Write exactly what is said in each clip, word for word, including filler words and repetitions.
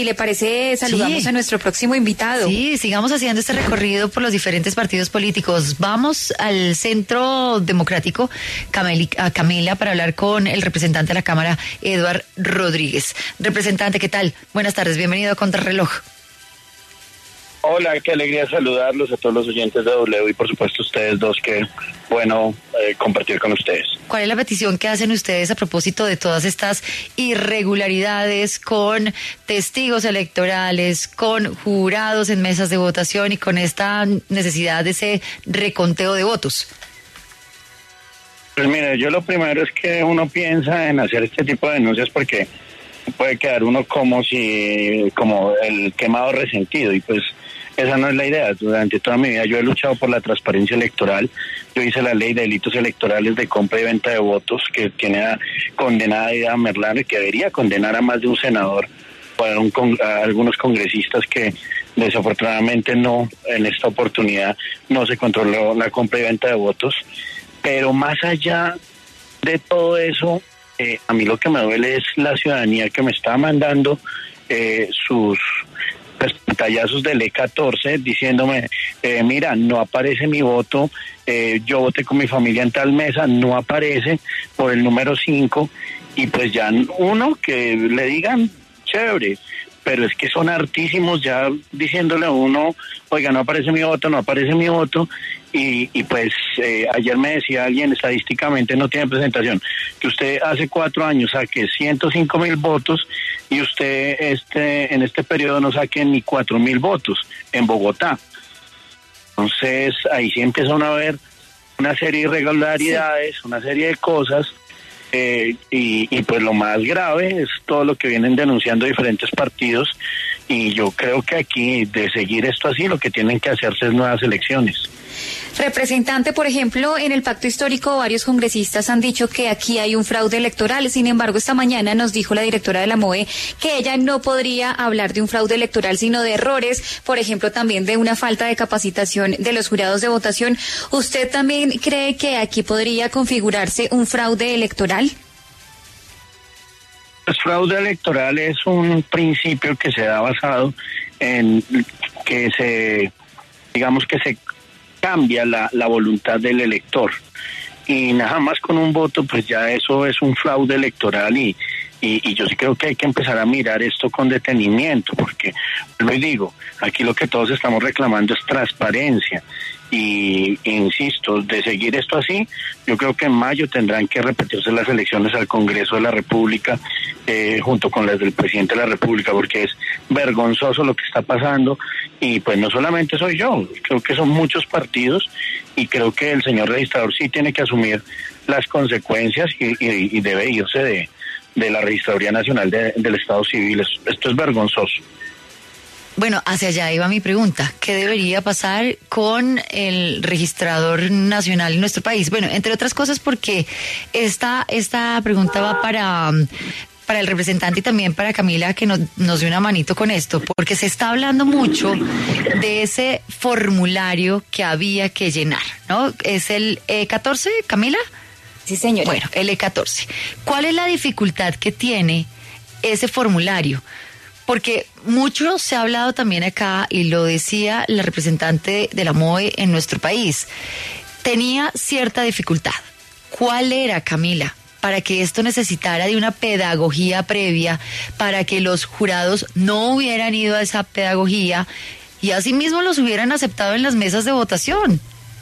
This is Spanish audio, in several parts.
Si le parece, saludamos sí. a nuestro próximo invitado. Sí, sigamos haciendo este recorrido por los diferentes partidos políticos. Vamos al Centro Democrático, Cameli, a Camila, para hablar con el representante de la Cámara, Eduard Rodríguez. Representante, ¿qué tal? Buenas tardes, bienvenido a Contrarreloj. Hola, qué alegría saludarlos a todos los oyentes de W y por supuesto ustedes dos, que bueno eh, compartir con ustedes. ¿Cuál es la petición que hacen ustedes a propósito de todas estas irregularidades con testigos electorales, con jurados en mesas de votación y con esta necesidad de ese reconteo de votos? Pues mire, yo lo primero es que uno piensa en hacer este tipo de denuncias porque puede quedar uno como si, como el quemado resentido, y pues esa no es la idea. Durante toda mi vida yo he luchado por la transparencia electoral. Yo hice la ley de delitos electorales de compra y venta de votos, que tiene a, condenada a Ida Merlano, y que debería condenar a más de un senador, o a, un, a algunos congresistas que desafortunadamente no, en esta oportunidad no se controló la compra y venta de votos. Pero más allá de todo eso, eh, a mí lo que me duele es la ciudadanía que me está mandando eh, sus pues, pantallazos del E catorce diciéndome, eh, mira, no aparece mi voto, eh, yo voté con mi familia en tal mesa, no aparece por el número cinco, y pues ya uno que le digan, chévere, pero es que son hartísimos ya diciéndole a uno, oiga, no aparece mi voto, no aparece mi voto, y, y pues eh, ayer me decía alguien, estadísticamente no tiene presentación, que usted hace cuatro años saque ciento cinco mil votos y usted este en este periodo no saque ni cuatro mil votos en Bogotá. Entonces ahí sí empieza uno a ver una serie de irregularidades, sí. una serie de cosas. Eh, y, y pues lo más grave es todo lo que vienen denunciando diferentes partidos, y yo creo que aquí, de seguir esto así, lo que tienen que hacerse es nuevas elecciones. Representante, por ejemplo, en el pacto histórico varios congresistas han dicho que aquí hay un fraude electoral. Sin embargo, esta mañana nos dijo la directora de la M O E que ella no podría hablar de un fraude electoral, sino de errores, por ejemplo, también de una falta de capacitación de los jurados de votación. ¿Usted también cree que aquí podría configurarse un fraude electoral? El fraude electoral es un principio que se da basado en que se, digamos que se cambia la, la voluntad del elector, y nada más con un voto pues ya eso es un fraude electoral, y, y, y yo sí creo que hay que empezar a mirar esto con detenimiento, porque lo digo, aquí lo que todos estamos reclamando es transparencia, y insisto, de seguir esto así, yo creo que en mayo tendrán que repetirse las elecciones al Congreso de la República eh, junto con las del presidente de la República, porque es vergonzoso lo que está pasando, y pues no solamente soy yo, creo que son muchos partidos, y creo que el señor registrador sí tiene que asumir las consecuencias y, y, y debe irse de, de la Registraduría Nacional de, del Estado Civil. Esto es vergonzoso. Bueno, hacia allá iba mi pregunta. ¿Qué debería pasar con el registrador nacional en nuestro país? Bueno, entre otras cosas porque esta, esta pregunta va para, para el representante y también para Camila, que nos, nos dé una manito con esto, porque se está hablando mucho de ese formulario que había que llenar, ¿no? ¿Es el E catorce, Camila? Sí, señora. Bueno, el E catorce. ¿Cuál es la dificultad que tiene ese formulario? Porque mucho se ha hablado también acá, y lo decía la representante de la M O E en nuestro país, tenía cierta dificultad. ¿Cuál era, Camila, para que esto necesitara de una pedagogía previa, para que los jurados no hubieran ido a esa pedagogía y asimismo los hubieran aceptado en las mesas de votación?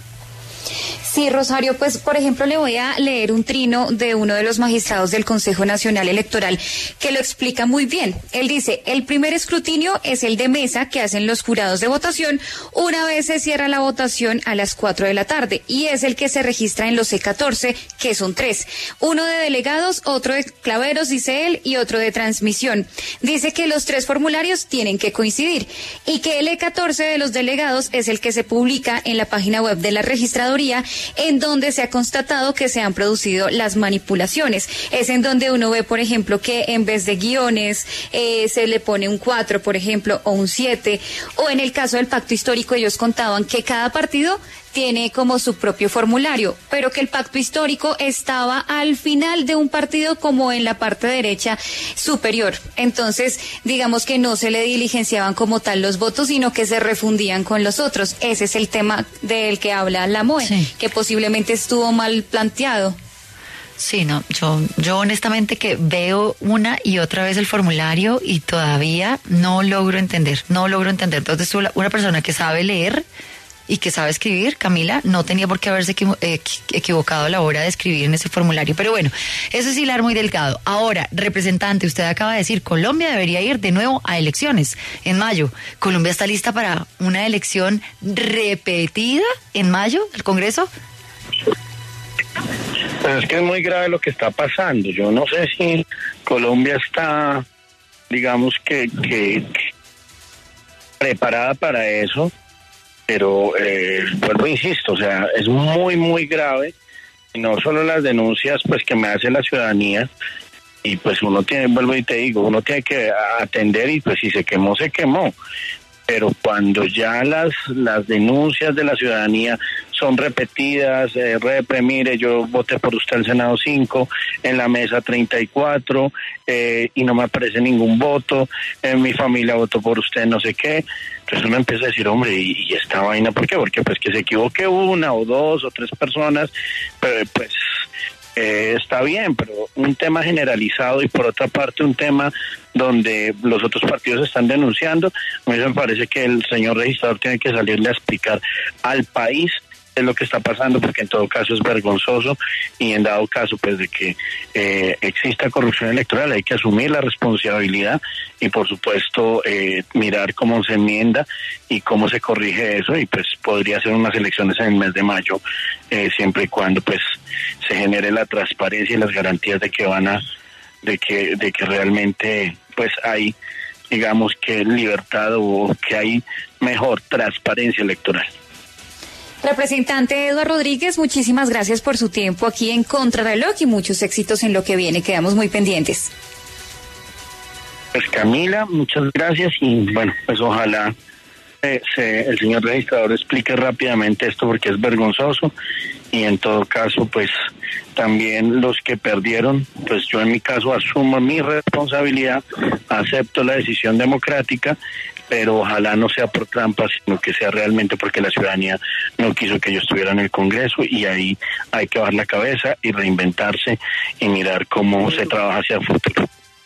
Sí, Rosario, pues por ejemplo le voy a leer un trino de uno de los magistrados del Consejo Nacional Electoral que lo explica muy bien. Él dice, el primer escrutinio es el de mesa que hacen los jurados de votación una vez se cierra la votación a las cuatro de la tarde, y es el que se registra en los E catorce, que son tres. Uno de delegados, otro de claveros, dice él, y otro de transmisión. Dice que los tres formularios tienen que coincidir y que el E catorce de los delegados es el que se publica en la página web de la registraduría, en donde se ha constatado que se han producido las manipulaciones. Es en donde uno ve, por ejemplo, que en vez de guiones eh, se le pone un cuatro, por ejemplo, o un siete, o en el caso del pacto histórico ellos contaban que cada partido tiene como su propio formulario, pero que el pacto histórico estaba al final de un partido como en la parte derecha superior. Entonces, digamos que no se le diligenciaban como tal los votos, sino que se refundían con los otros. Ese es el tema del que habla la M O E, sí, que posiblemente estuvo mal planteado. Sí, no, yo, yo honestamente que veo una y otra vez el formulario y todavía no logro entender, no logro entender. Entonces, una persona que sabe leer y que sabe escribir, Camila, no tenía por qué haberse equivo- eh, equivocado a la hora de escribir en ese formulario. Pero bueno, eso es hilar muy delgado. Ahora, representante, usted acaba de decir, Colombia debería ir de nuevo a elecciones en mayo. ¿Colombia está lista para una elección repetida en mayo del Congreso? Pues es que es muy grave lo que está pasando. Yo no sé si Colombia está, digamos que, que, que preparada para eso. Pero eh, vuelvo, insisto, o sea, es muy, muy grave, y no solo las denuncias pues que me hace la ciudadanía, y pues uno tiene, vuelvo y te digo, uno tiene que atender, y pues si se quemó, se quemó. Pero cuando ya las las denuncias de la ciudadanía son repetidas, eh, repre, mire, yo voté por usted al Senado cinco, en la mesa treinta y cuatro, eh, y no me aparece ningún voto, en mi familia votó por usted no sé qué, entonces uno empieza a decir, hombre, ¿y, y esta vaina por qué? Porque pues que se equivoque una o dos o tres personas, pero pues... Eh, está bien, pero un tema generalizado y por otra parte un tema donde los otros partidos están denunciando, a mí me parece que el señor registrador tiene que salirle a explicar al país es lo que está pasando, porque en todo caso es vergonzoso, y en dado caso pues de que eh, exista corrupción electoral hay que asumir la responsabilidad y por supuesto eh, mirar cómo se enmienda y cómo se corrige eso, y pues podría ser unas elecciones en el mes de mayo, eh, siempre y cuando pues se genere la transparencia y las garantías de que van a de que de que realmente pues hay, digamos, que libertad o que hay mejor transparencia electoral. Representante Eduardo Rodríguez, muchísimas gracias por su tiempo aquí en Contrarreloj y muchos éxitos en lo que viene. Quedamos muy pendientes. Pues Camila, muchas gracias, y bueno, pues ojalá eh, se, el señor registrador explique rápidamente esto, porque es vergonzoso, y en todo caso pues también los que perdieron, pues yo en mi caso asumo mi responsabilidad, acepto la decisión democrática, pero ojalá no sea por trampas, sino que sea realmente porque la ciudadanía no quiso que yo estuviera en el Congreso, y ahí hay que bajar la cabeza y reinventarse y mirar cómo se trabaja hacia el futuro.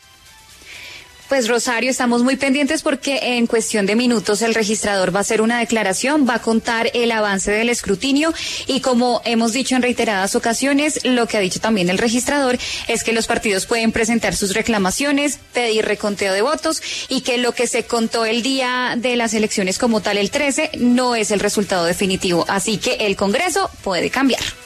Pues Rosario, estamos muy pendientes porque en cuestión de minutos el registrador va a hacer una declaración, va a contar el avance del escrutinio, y como hemos dicho en reiteradas ocasiones, lo que ha dicho también el registrador es que los partidos pueden presentar sus reclamaciones, pedir reconteo de votos, y que lo que se contó el día de las elecciones como tal el trece no es el resultado definitivo, así que el Congreso puede cambiar.